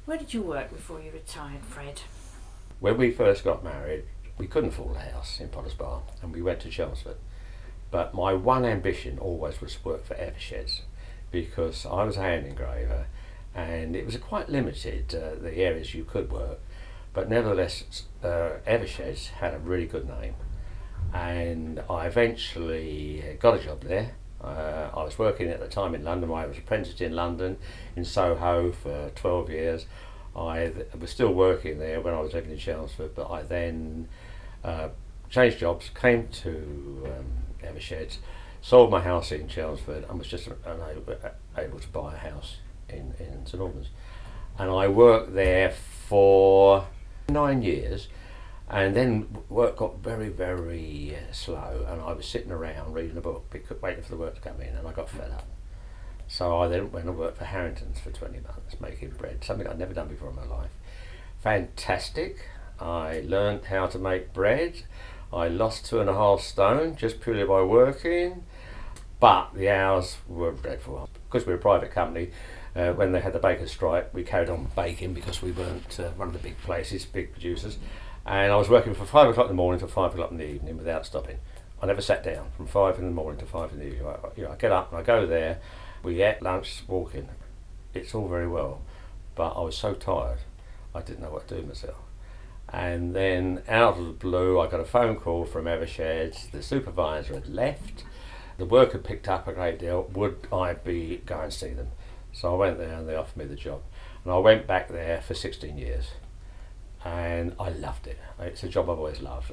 Where did you work before you retired, Fred? When we first got married, we couldn't afford a house in Potters Bar and we went to Chelmsford. But my one ambition always was to work for Eversheds because I was a hand engraver and it was quite limited, the areas you could work. But nevertheless, Eversheds had a really good name and I eventually got a job there. I was working at the time in London. I was apprenticed in London, in Soho for 12 years. I was still working there when I was living in Chelmsford, but I then changed jobs, came to Eversheds, sold my house in Chelmsford and was just able to buy a house in St Albans. And I worked there for 9 years. And then work got very, very slow, and I was sitting around reading a book, waiting for the work to come in, and I got fed up. So I then went and worked for Harrington's for 20 months, making bread, something I'd never done before in my life. Fantastic. I learned how to make bread. I lost 2.5 stone just purely by working, but the hours were dreadful. Because we're a private company, when they had the bakers' strike, we carried on baking because we weren't one of the big places, big producers. And I was working from 5 o'clock in the morning to 5 o'clock in the evening without stopping. I never sat down from 5 in the morning to 5 in the evening. I get up and I go there, we ate lunch, walking. It's all very well, but I was so tired, I didn't know what to do with myself. And then out of the blue, I got a phone call from Eversheds. The supervisor had left. The work had picked up a great deal. Would I go and see them? So I went there and they offered me the job. And I went back there for 16 years. And I loved it. It's a job I've always loved.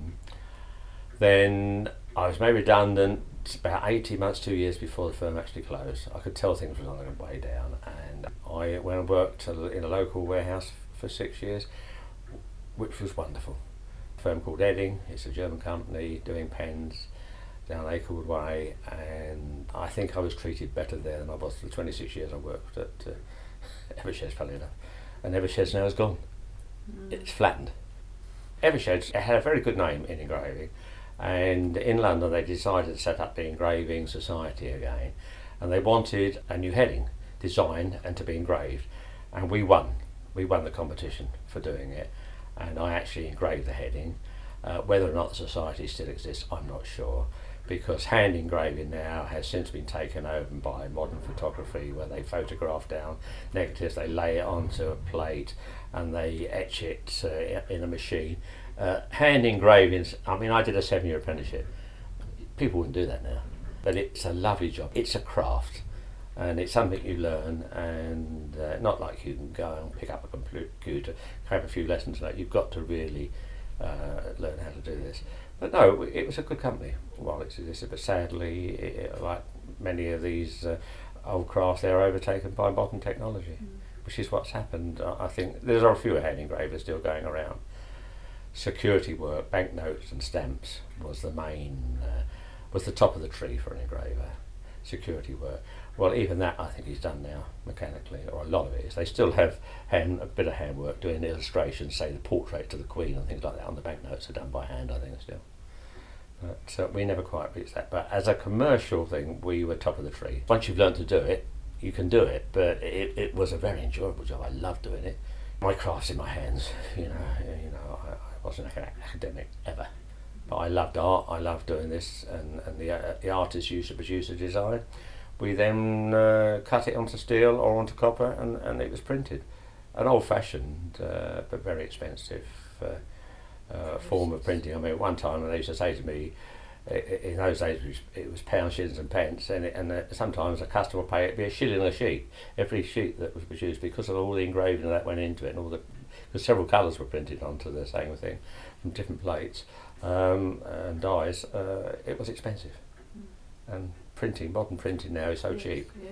Then I was made redundant about 18 months, 2 years before the firm actually closed. I could tell things were on their way down, and I went and worked in a local warehouse for 6 years, which was wonderful. A firm called Edding, it's a German company doing pens down Akerwood Way, and I think I was treated better there than I was for the 26 years I worked at Eversheds, funnily enough. And Eversheds now is gone. It's flattened. Eversheds had a very good name in engraving, and in London they decided to set up the Engraving Society again, and they wanted a new heading designed and to be engraved, and we won the competition for doing it, and I actually engraved the heading. Whether or not the society still exists, I'm not sure, because hand engraving now has since been taken over by modern photography, where they photograph down negatives, they lay it onto a plate and they etch it in a machine. Hand engravings, I mean, I did a 7-year apprenticeship. People wouldn't do that now, but it's a lovely job. It's a craft and it's something you learn, and not like you can go and pick up a computer, have a few lessons. Like, you've got to really learn how to do this. But no, it was a good company while it existed, but sadly, like many of these old crafts, they're overtaken by modern technology, which is what's happened. I think there's a few hand engravers still going around. Security work, banknotes and stamps was the main, was the top of the tree for an engraver. Security work. Well, even that I think is done now mechanically, or a lot of it is. They still have a bit of handwork doing illustrations, say the portrait to the Queen and things like that on the banknotes are done by hand, I think, still. But we never quite reached that. But as a commercial thing, we were top of the tree. Once you've learned to do it, you can do it, but it was a very enjoyable job. I loved doing it. My craft's in my hands, I wasn't an academic ever. But I loved art, I loved doing this, and the artists used to produce a design. We then cut it onto steel or onto copper, and it was printed. An old-fashioned but very expensive form of printing. I mean, at one time they used to say to me, in those days it was pounds, shillings and pence, and sometimes a customer would pay it be a shilling a sheet, every sheet that was produced, because of all the engraving that went into it, and because several colours were printed onto the same thing from different plates and dyes. It was expensive, and modern printing now is so cheap.